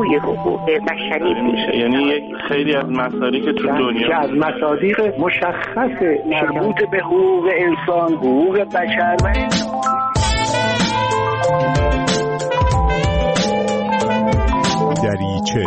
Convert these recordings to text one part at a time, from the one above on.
روی حقوق بشری میشه. یعنی خیلی از مصادیق تو دنیا از مصادیق مشخص مربوط به حقوق انسان، حقوق بشر و دریچه.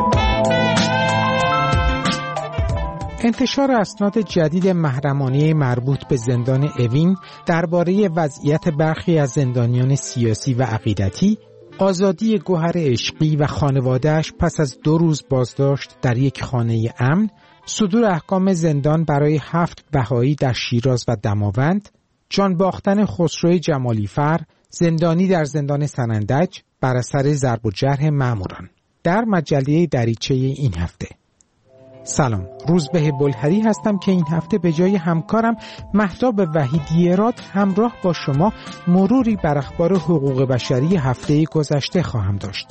انتشار اسناد جدید محرمانه مربوط به زندان اوین درباره وضعیت برخی از زندانیان سیاسی و عقیدتی، آزادی گوهر عشقی و خانواده‌اش پس از 2 روز بازداشت در یک خانه امن، صدور احکام زندان برای 7 بهایی در شیراز و دماوند، جان باختن خسرو جمالیفر، زندانی در زندان سنندج بر اثر ضرب و جرح ماموران، در مجله دریچه این هفته. سلام، روزبه بلهری هستم که این هفته به جای همکارم مهتاب وحیدی‌راد همراه با شما مروری بر اخبار حقوق بشری هفته گذشته خواهم داشت.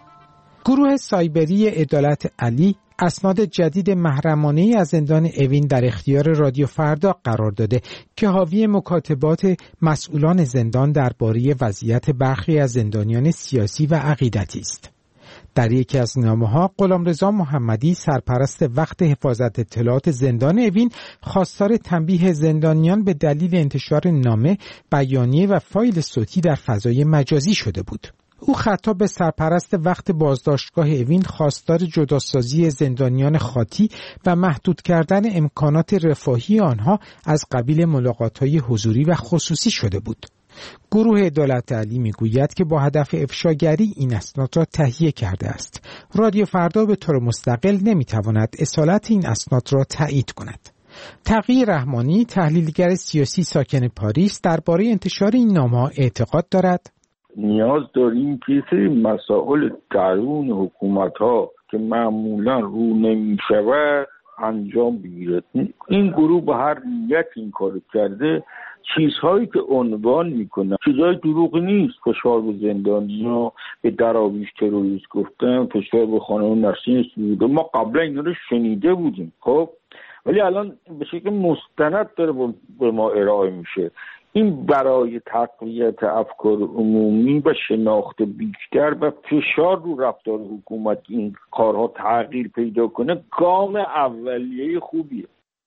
گروه سایبری عدالت علی اسناد جدید محرمانه‌ای از زندان اوین در اختیار رادیو فردا قرار داده که حاوی مکاتبات مسئولان زندان درباره وضعیت برخی از زندانیان سیاسی و عقیدتی است. در یکی از نامه‌ها غلامرضا محمدی سرپرست وقت حفاظت اطلاعات زندان اوین خواستار تنبیه زندانیان به دلیل انتشار نامه، بیانیه و فایل صوتی در فضای مجازی شده بود. او خطاب به سرپرست وقت بازداشتگاه اوین خواستار جداسازی زندانیان خاطی و محدود کردن امکانات رفاهی آنها از قبیل ملاقات‌های حضوری و خصوصی شده بود. گروه عدالت علی میگوید که با هدف افشاگری این اسناد را تهیه کرده است. رادیو فردا به طور مستقل نمیتواند اصالت این اسناد را تایید کند. تقی رحمانی، تحلیلگر سیاسی ساکن پاریس، درباره انتشار این نامه‌ها اعتقاد دارد نیاز داریم که سری مسائل درون حکومت‌ها که معمولا رو نمی‌شود انجام بگیرد. این گروه به هر نیت این کارو کرده، چیزهایی که عنوان میکنن چیزهای دروغی نیست. فشار به زندانی‌ها، به دراویش تروریست گفتن، فشار به خانم نسرین سروده، ما قبلا اینا رو شنیده بودیم خب، ولی الان به شکل مستند داره به ما ارائه میشه. این برای تقویت افکار عمومی و شناخت بیشتر و فشار رو رفتار حکومت این کارها تغییر پیدا کنه گام اولیه خوبیه.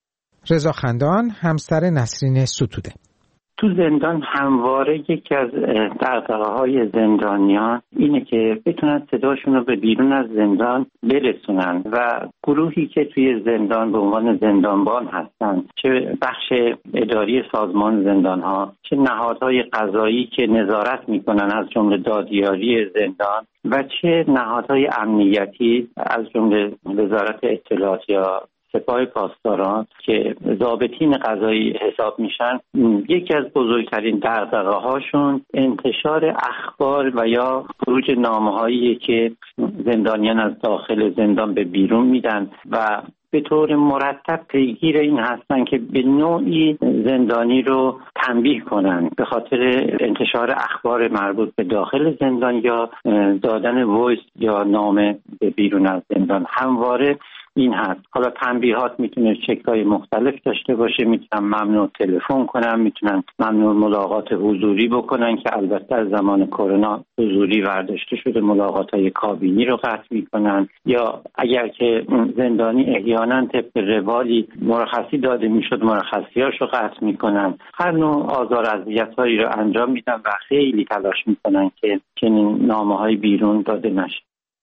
رضا خندان، همسر نسرین ستوده: تو زندان همواره یکی از دغدغه‌های زندانیان اینه که بتونن صداشون رو به بیرون از زندان برسونن و گروهی که توی زندان به عنوان زندانبان هستن، چه بخش اداری سازمان زندان‌ها، چه نهادهای قضایی که نظارت میکنن از جمله دادیاری زندان و چه نهادهای امنیتی از جمله وزارت اطلاعات یا سپاه پاسداران که ضابطین قضایی حساب میشن، یکی از بزرگترین دغدغه‌هاشون انتشار اخبار و یا خروج نامه‌هایی که زندانیان از داخل زندان به بیرون میدن و به طور مرتب پیگیر این هستن که به نوعی زندانی رو تنبیه کنن به خاطر انتشار اخبار مربوط به داخل زندان یا دادن وایس یا نامه به بیرون از زندان. همواره این هست. حالا تنبیهات میتونه شکل‌های مختلف داشته باشه، میتونن ممنوع تلفن کنن، میتونن ممنوع ملاقات حضوری بکنن که البته از زمان کرونا حضوری برداشته شده، ملاقات‌های کابینی رو قطع میکنن، یا اگر که زندانی احیانا طبق روالی مرخصی داده میشد مرخصی‌هاش رو قطع میکنن. هر نوع آزار اذیت‌هایی رو انجام میدن و خیلی تلاش میکنن که چنین نامه‌های بیرون داده نشه.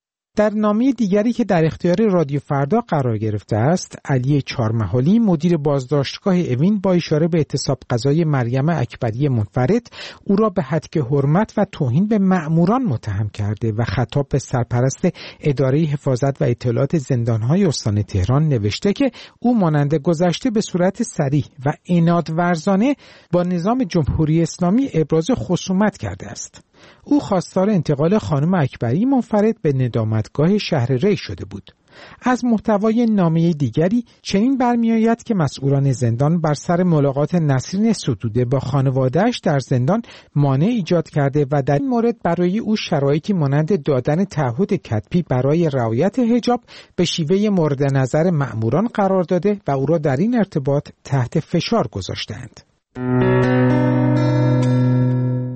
در نامه دیگری که در اختیار رادیو فردا قرار گرفته است، علی چهارمحالی، مدیر بازداشتگاه اوین، با اشاره به اعتصاب قضای مریم اکبری منفرد، او را به هتک حرمت و توهین به مأموران متهم کرده و خطاب به سرپرست اداره حفاظت و اطلاعات زندان‌های استان تهران نوشته که او مانند گذشته به صورت صریح و عنادورزانه با نظام جمهوری اسلامی ابراز خصومت کرده است. او خواستار انتقال خانم اکبری منفرد به ندامتگاه شهر ری شده بود. از محتوای نامه دیگری چنین برمی‌آید که مسئولان زندان بر سر ملاقات نسرین ستوده با خانواده‌اش در زندان مانع ایجاد کرده و در این مورد برای او شرایطی مانند دادن تعهد کتبی برای رعایت حجاب به شیوه مورد نظر مأموران قرار داده و او را در این ارتباط تحت فشار گذاشتند.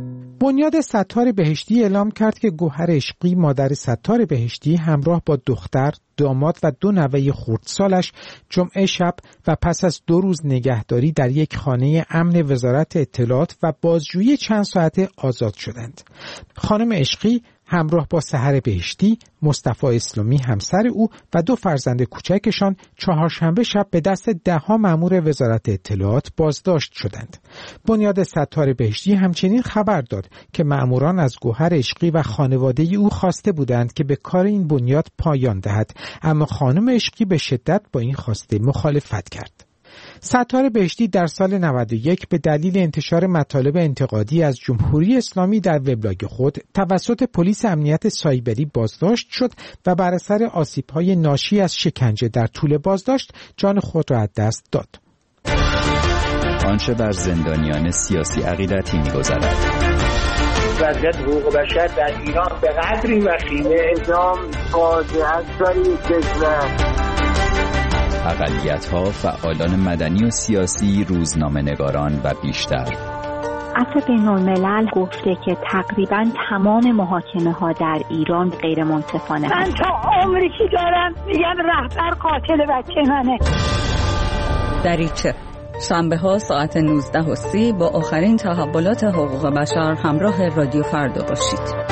بنیاد ستار بهشتی اعلام کرد که گوهر عشقی مادر ستار بهشتی همراه با دختر، داماد و 2 نوه خردسالش جمعه شب و پس از 2 روز نگهداری در یک خانه امن وزارت اطلاعات و بازجویی چند ساعته آزاد شدند. خانم عشقی همراه با سحر بهشتی، مصطفی اسلامی همسر او و 2 فرزند کوچکشان چهارشنبه شب به دست 10 مأمور وزارت اطلاعات بازداشت شدند. بنیاد ستار بهشتی همچنین خبر داد که مأموران از گوهر عشقی و خانواده او خواسته بودند که به کار این بنیاد پایان دهد، اما خانم عشقی به شدت با این خواسته مخالفت کرد. ستار بهشتی در سال 91 به دلیل انتشار مطالب انتقادی از جمهوری اسلامی در وبلاگ خود توسط پلیس امنیت سایبری بازداشت شد و بر اثر آسیب‌های ناشی از شکنجه در طول بازداشت جان خود را از دست داد. آنچه بر زندانیان سیاسی عقیدتی می‌گذرد. وضعیت حقوق بشر در ایران به قدری وخیمه، اعدام فاجعه داری کشور. اقلیت‌ها، فعالان مدنی و سیاسی، روزنامه‌نگاران و بیشتر. عفو بین‌الملل گفته که تقریباً تمام محاکمه‌ها در ایران غیر منصفانه. من تا عمری که دارم میگم رهبر قاتل بچه منه. دریچه شنبه‌ها ساعت 19:30 با آخرین تحولات حقوق بشر همراه رادیو فردا باشید.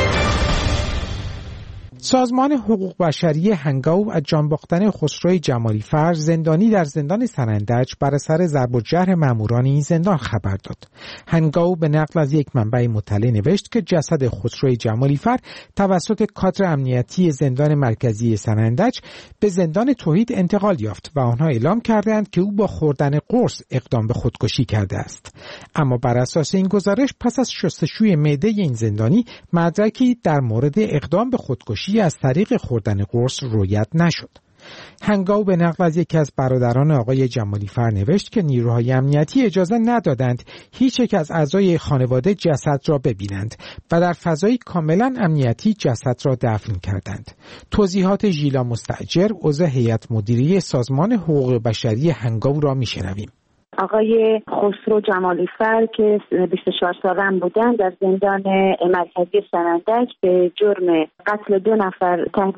سازمان حقوق بشری هنگاو از جان باختن خسرو جمالی فر زندانی در زندان سنندج بر اثر ضرب و جرح ماموران این زندان خبر داد. هنگاو به نقل از یک منبع مطلع نوشت که جسد خسرو جمالی فر توسط کادر امنیتی زندان مرکزی سنندج به زندان توحید انتقال یافت و آنها اعلام کردند که او با خوردن قرص اقدام به خودکشی کرده است. اما بر اساس این گزارش پس از شستشوی معده این زندانی مدرکی در مورد اقدام به خودکشی از طریق خوردن قرص رویت نشد. هنگاو به نقل از یکی از برادران آقای جمالی فر نوشت که نیروهای امنیتی اجازه ندادند هیچ یک از اعضای خانواده جسد را ببینند و در فضای کاملا امنیتی جسد را دفن کردند. توضیحات ژیلا مستأجر، عضو هیئت مدیره سازمان حقوق بشری هنگاو را میشنویم. آقای خسرو جمالی فر که 24 ساله‌ام بودن در زندان مرکزی سنندج به جرم قتل 2 نفر تحت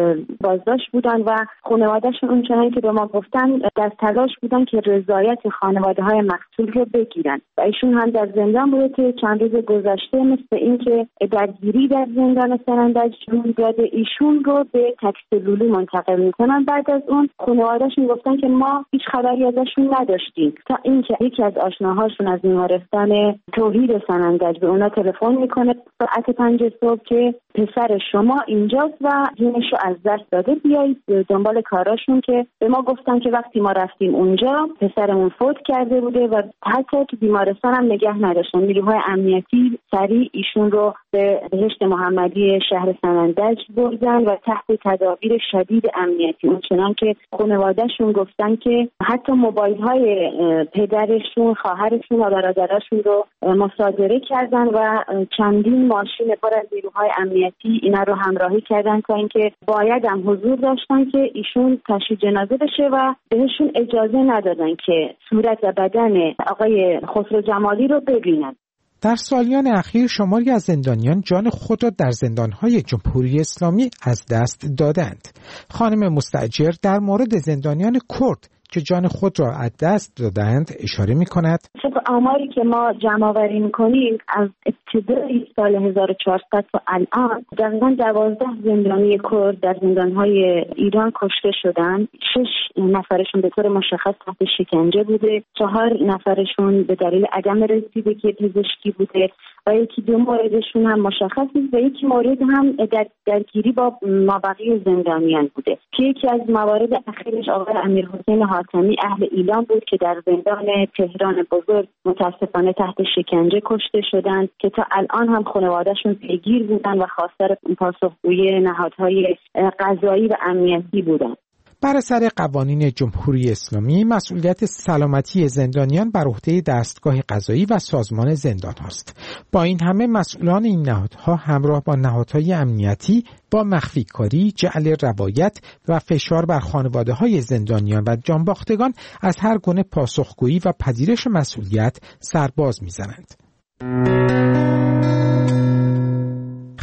بازداشت بودن و خانواده‌شون اونچنان که به ما گفتن در تلاش بودن که رضایت خانواده‌های مقتول رو بگیرن و ایشون هم در زندان بوده که چند روز گذشته مثل این که درگیری در زندان سنندج داده ایشون رو به تکسلولی منتقل میکنن. بعد از اون خانواده‌شون گفتن که ما هیچ خبری ازشون نداشتیم تا اینکه یکی از آشناهاشون از بیمارستان توحید سنندج به اونا تلفن میکنه ساعت 5 صبح که پسر شما اینجاست و جونشو از دست داده، بیایید دنبال کاراشون. که به ما گفتن که وقتی ما رفتیم اونجا پسرمون فوت کرده بوده و حتی تو بیمارستان هم نگه نداشتن. نیروهای امنیتی سریع ایشون رو به بهشت محمدی شهر سنندج بردن و تحت تدابیر شدید امنیتی. اونچنان که خانواده‌شون گفتن که حتی موبایل‌های پدرشون، خواهرشون و برادرشون رو مصادره کردن و چندین ماشین پر از نیروهای امنیتی اینا رو همراهی کردن تا اینکه باید هم حضور داشتن که ایشون تشییع جنازه بشه و بهشون اجازه ندادن که صورت و بدن آقای خسرو جمالی رو ببینن. در سالیان اخیر شماری از زندانیان جان خود را در زندانهای جمهوری اسلامی از دست دادند. خانم مستأجر در مورد زندانیان کرد که جان خود را از دست دادند اشاره می کند. آماری که ما جمع آوری می‌کنیم از ابتدای سال 1400 تا الان دقیقاً 12 زندانی کرد در زندان‌های ایران کشته شدند. 6 نفرشون به طور مشخص تحت شکنجه بوده، 4 نفرشون به دلیل عدم رسیدگی پزشکی بوده و یکی 2 موردشون هم مشخص نیست و یکی مورد هم درگیری با مابقی زندانیان بوده که یکی از موارد اخیرش آقای امیرحسین حاتمی اهل ایلام بود که در زندان تهران بزرگ متاسفانه تحت شکنجه کشته شدند که تا الان هم خانواده‌شون پیگیر بودن و خواستار پاسخگویی نهادهای قضایی و امنیتی بودند. بر اثر قوانین جمهوری اسلامی مسئولیت سلامتی زندانیان بر عهده دستگاه قضایی و سازمان زندان هاست. با این همه مسئولان این نهادها همراه با نهادهای امنیتی با مخفی کاری، جعل روایت و فشار بر خانواده‌های زندانیان و جانباختگان از هر گونه پاسخگویی و پذیرش مسئولیت سرباز می‌زنند.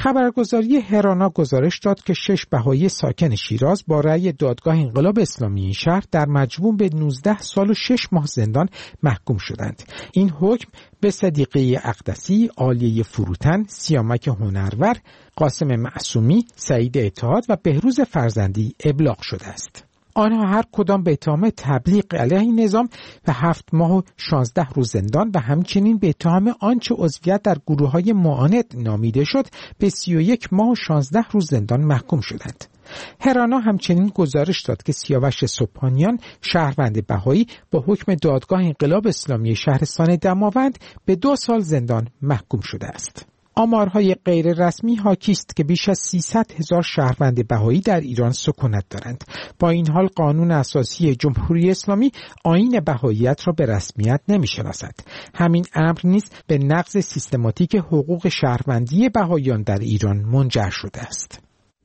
خبرگزاری هرانا گزارش داد که 6 بهایی ساکن شیراز با رأی دادگاه انقلاب اسلامی این شهر در مجموع به 19 سال و 6 ماه زندان محکوم شدند. این حکم به صدیقه اقدسی، عالیه فروتن، سیامک هنرور، قاسم معصومی، سعید اتحاد و بهروز فرزندی ابلاغ شده است. آنها هر کدام به اتهام تبلیغ علیه نظام و 7 ماه و 16 روز زندان و همچنین به اتهام آنچه عضویت در گروه‌های معاند نامیده شد به 31 ماه و 16 روز زندان محکوم شدند. هرانا همچنین گزارش داد که سیاوش سبحانیان شهروند بهایی با حکم دادگاه انقلاب اسلامی شهرستان دماوند به 2 سال زندان محکوم شده است. آمارهای غیر رسمی حاکی است که بیش از 300,000 شهروند بهایی در ایران سکونت دارند. با این حال قانون اساسی جمهوری اسلامی آیین بهاییت را به رسمیت نمی‌شناسد. همین امر نیز به نقض سیستماتیک حقوق شهروندی بهاییان در ایران منجر شده است.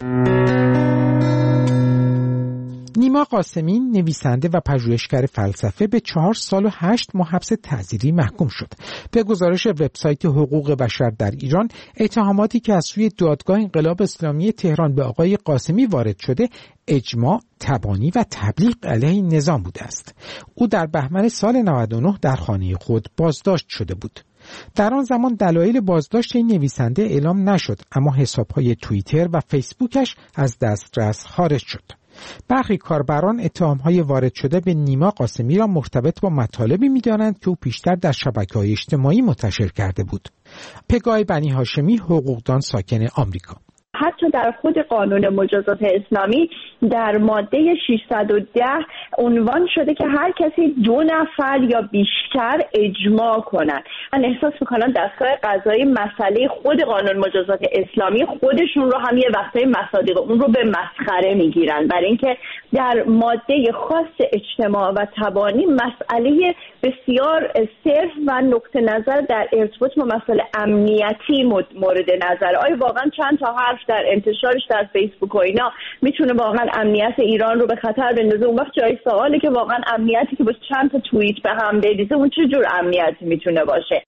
نیما قاسمی نویسنده و پژوهشگر فلسفه به 4 سال و 8 ماه حبس تعزیری محکوم شد. به گزارش وبسایت حقوق بشر در ایران، اتهاماتی که از سوی دادگاه انقلاب اسلامی تهران به آقای قاسمی وارد شده، اجماع، تبانی و تبلیغ علیه نظام بوده است. او در بهمن سال 99 در خانه خود بازداشت شده بود. در آن زمان دلایل بازداشت این نویسنده اعلام نشد، اما حساب‌های توییتر و فیسبوکش از دسترس خارج شد. برخی کاربران اتهام‌های وارد شده به نیما قاسمی را مرتبط با مطالبی می‌دانند که او پیشتر در شبکه‌های اجتماعی منتشر کرده بود. پگاه بنی هاشمی، حقوقدان ساکن آمریکا: حتی در خود قانون مجازات اسلامی در ماده 610 عنوان شده که هر کسی 2 نفر یا بیشتر اجماع کنند. من احساس میکنم دستگاه قضایی مسئله خود قانون مجازات اسلامی خودشون رو هم یه وقتای مصادیق اون رو به مسخره میگیرن، برای اینکه در ماده خاص اجتماع و تبانی مسئله بسیار صرف و نقطه نظر در ارتباط با مسائل امنیتی مورد نظر. آیا واقعا چند تا حرف در انتشارش در فیسبوک و اینا میتونه واقعا امنیت ایران رو به خطر بندازه؟ اون وقت جای سواله که واقعا امنیتی که با چند تا توییت به هم بریزه اون چه جور امنیتی میتونه باشه؟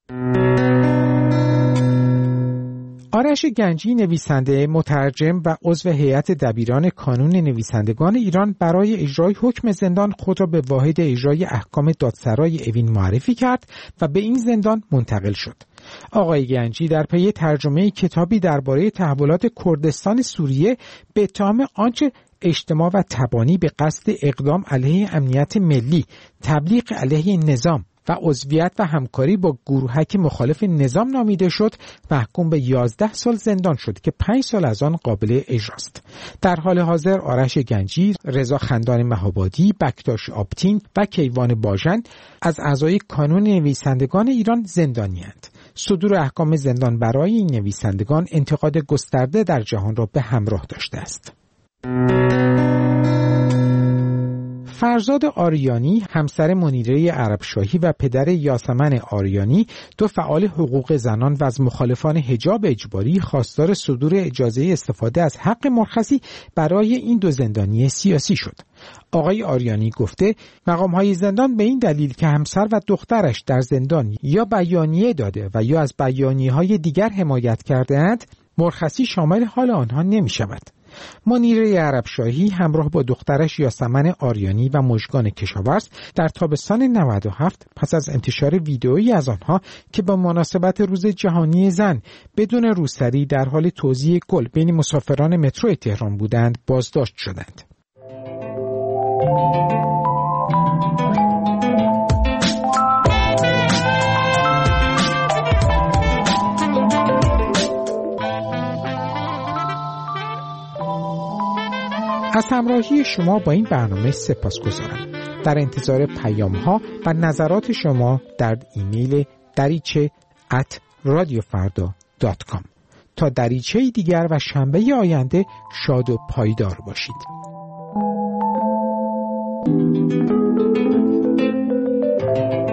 آرش گنجی، نویسنده، مترجم و عضو هیئت دبیران کانون نویسندگان ایران، برای اجرای حکم زندان خود را به واحد اجرای احکام دادسرای اوین معرفی کرد و به این زندان منتقل شد. آقای گنجی در پی ترجمه کتابی درباره تحولات کردستان سوریه به اتهام آنچه اجتماع و تبانی به قصد اقدام علیه امنیت ملی، تبلیغ علیه نظام و عضویت و همکاری با گروهک مخالف نظام نامیده شد، محکوم به 11 سال زندان شد که 5 سال از آن قابل اجراست. در حال حاضر آرش گنجی، رضا خندان مهابادی، بکتاش آبتین و کیوان باژن از اعضای کانون نویسندگان ایران زندانی‌اند. صدور احکام زندان برای این نویسندگان انتقاد گسترده در جهان را به همراه داشته است. فرزاد آریانی، همسر منیره عربشاهی و پدر یاسمن آریانی، 2 فعال حقوق زنان و از مخالفان حجاب اجباری، خواستار صدور اجازه استفاده از حق مرخصی برای این 2 زندانی سیاسی شد. آقای آریانی گفته مقام‌های زندان به این دلیل که همسر و دخترش در زندان یا بیانیه داده و یا از بیانیه‌های دیگر حمایت کرده‌اند، مرخصی شامل حال آنها نمی‌شود. منیره عربشاهی همراه با دخترش یاسمن آریانی و مژگان کشاورز در تابستان 97 پس از انتشار ویدئویی از آنها که با مناسبت روز جهانی زن بدون روسری در حال توزیع گل بین مسافران مترو تهران بودند، بازداشت شدند. از همراهی شما با این برنامه سپاسگزارم. در انتظار پیام‌ها و نظرات شما در ایمیل dariche@radiofarda.com. تا دریچه دیگر و شنبه آینده شاد و پایدار باشید.